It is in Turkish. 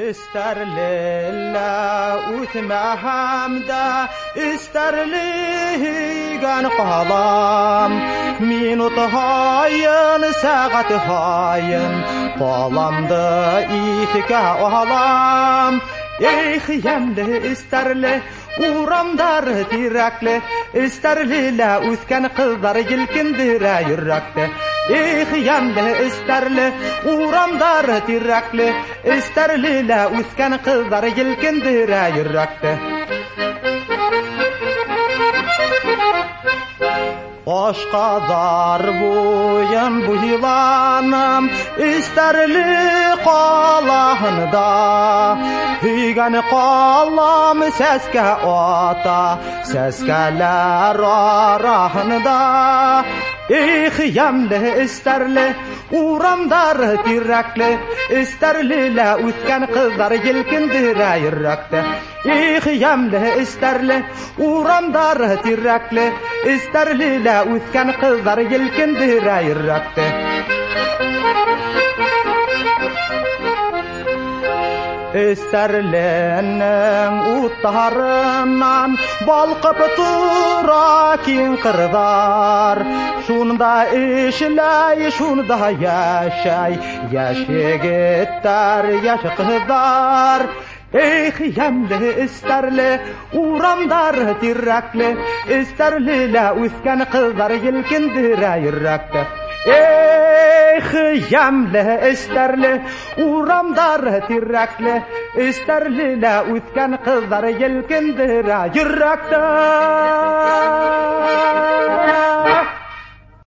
isterlilla utmahamda isterligan qalam minut hayın saat hayın qalamda itika alam xiyamli isterli uramdar tirakli isterlilla o'sgan qizlar yilkindira yurakda xiyamli isterli uramdar tirakli isterlilla o'sgan qizlar yilkindira yurakda Qoşqadar boyun bu yılanım isterli qalağında Hüygən qalam səskə ata səskələr arahında xiyamli isterli uramdar tirakli isterlilə o'sgan qizlar yilkindira yurakda xiyamli isterli uramdar tirakli isterlilə o'sgan qizlar yilkindira yurakda isterlenin uttarından balqıp tura kin qırdar şunda işlay şunda yaşay yaşigittar yaş qızlar xiyamli isterli uramdar tirakli isterlilə o'sgan qizlar yilkindira yurakda xiyamli isterli uramdar tirakli isterlilə o'sgan qizlar yilkindira yurakda